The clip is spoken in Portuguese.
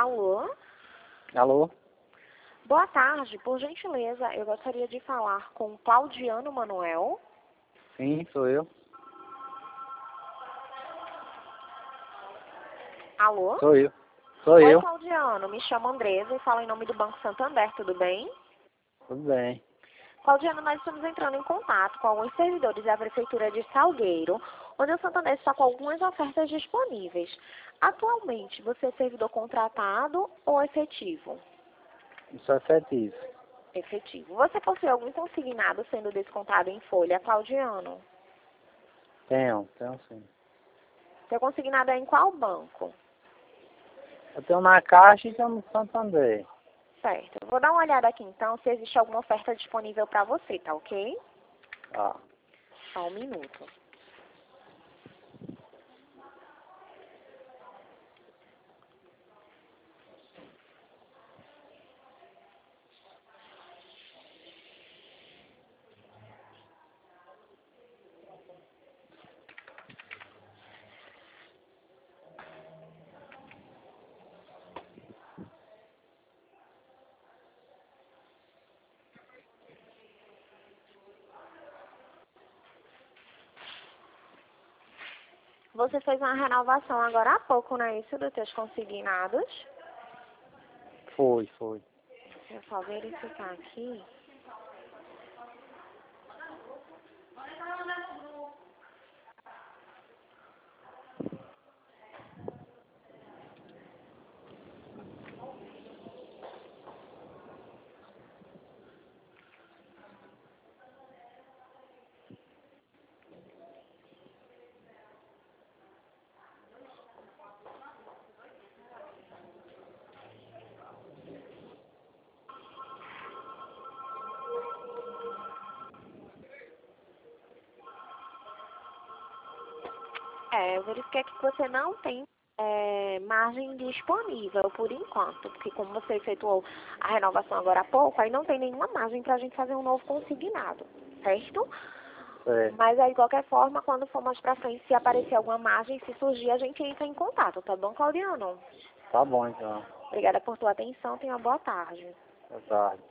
Alô? Alô? Boa tarde, por gentileza, eu gostaria de falar com Claudiano Manuel. Sim, sou eu. Alô? Sou eu. Sou Oi, eu. Claudiano, me chamo Andresa e falo em nome do Banco Santander, tudo bem? Tudo bem. Claudiano, nós estamos entrando em contato com alguns servidores da Prefeitura de Salgueiro, onde o Santander está com algumas ofertas disponíveis. Atualmente, você é servidor contratado ou efetivo? Isso é efetivo. Efetivo. Você possui algum consignado sendo descontado em folha, Claudiano? Tenho sim. Seu consignado é em qual banco? Eu tenho na Caixa e tenho no Santander. Certo. Eu vou dar uma olhada aqui então se existe alguma oferta disponível para você, tá ok? Tá. Só um minuto. Você fez uma renovação agora há pouco, não é isso, dos seus consignados? Foi. Deixa eu só verificar aqui. Eu verifiquei que você não tem margem disponível por enquanto, porque como você efetuou a renovação agora há pouco, aí não tem nenhuma margem para a gente fazer um novo consignado, certo? Certo. Mas aí, de qualquer forma, quando for mais pra frente, se aparecer alguma margem, se surgir, a gente entra em contato, tá bom, Claudiano? Tá bom, então. Obrigada por tua atenção, tenha uma boa tarde. Boa tarde.